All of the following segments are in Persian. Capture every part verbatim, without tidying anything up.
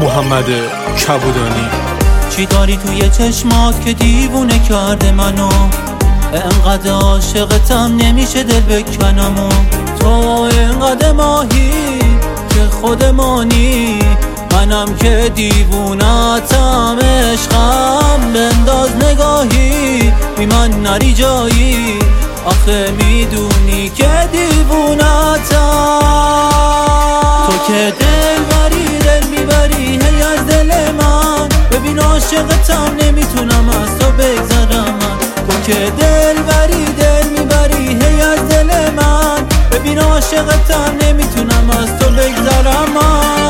محمد کبودانی. چی داری توی چشمات که دیوونه کرده منو؟ انقدر عاشقتم نمیشه دل بکنم و تو انقدر ماهی که خودمانی، منم که دیوونتم عشقم. بنداز نگاهی بی من نری جایی، آخه میدونی که دیوونتم. تو که دل بری دل میبری هی از دل من، ببین عاشقتم نمیتونم از تو بگذرم من. تو که دل بری دل میبری هی از دل من، ببین عاشقتم نمیتونم از تو بگذرم من.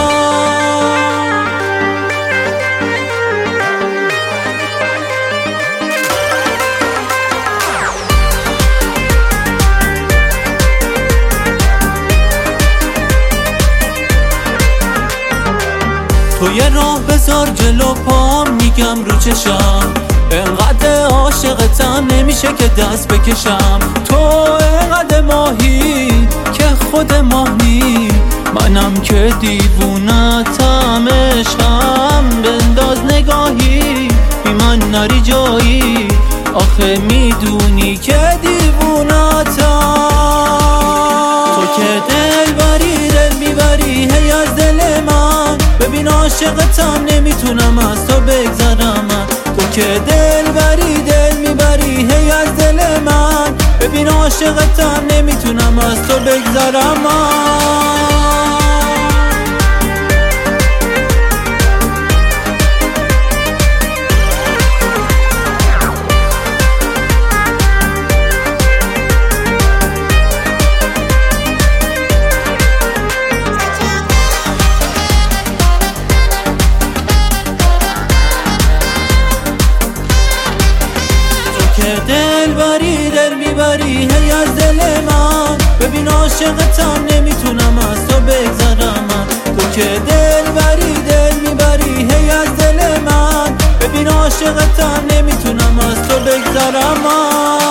تو یه راه بذار جلو پام، میگم رو چشم. انقدر عاشقتم نمیشه که دست بکشم. تو انقدر ماهی که خود ماهی، منم که دیوونتم عشقم. بنداز نگاهی بی من نری جایی، آخه میدونی که دیوونتم. تو که دل بری دل میبری هی از دل من، ببین عاشقتم نمیتونم از تو بگذرم من. تو که دل بری دل میبری هی از دل من، ببین عاشقتم نمیتونم از تو بگذرم من. که دل بری دل میبری هی از دل من، ببین عاشقتم نمیتونم از تو بگذرم من. تو که دل بری دل میبری هی از دل من، ببین عاشقتم نمیتونم از تو بگذرم من.